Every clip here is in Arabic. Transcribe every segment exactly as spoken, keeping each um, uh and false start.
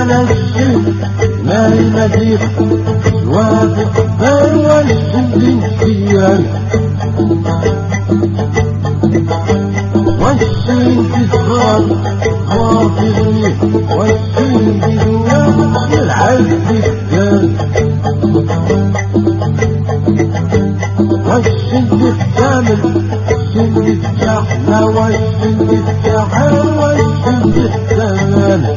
على الشيء ما يمدير وافق هو الشيء فيان والشيء في الصغار خاطرني والشيء في النار العز الثاني والشيء الثامن الشيء الشحنة والشيء السحر والشيء الثمان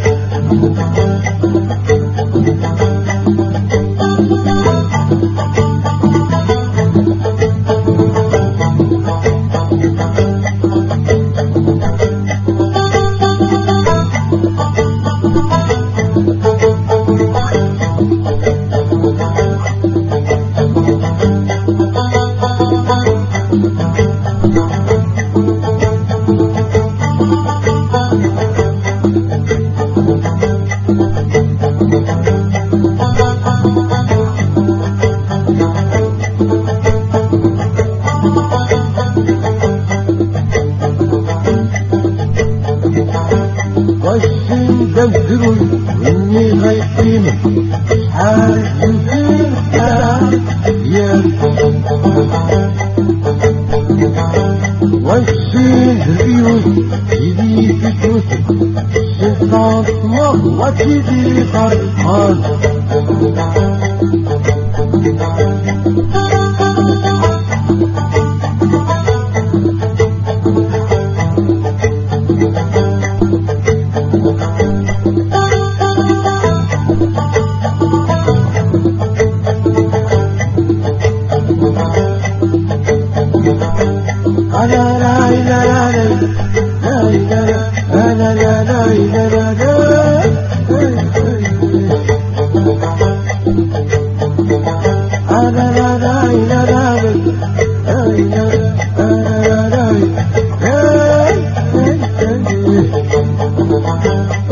والشين دمزروي واني غيبينه شحال نسير يا والشين الريوس يدي في جوسك الشيطان طمر وتيدي فرحان لا لا لا لا لا لا لا لا لا لا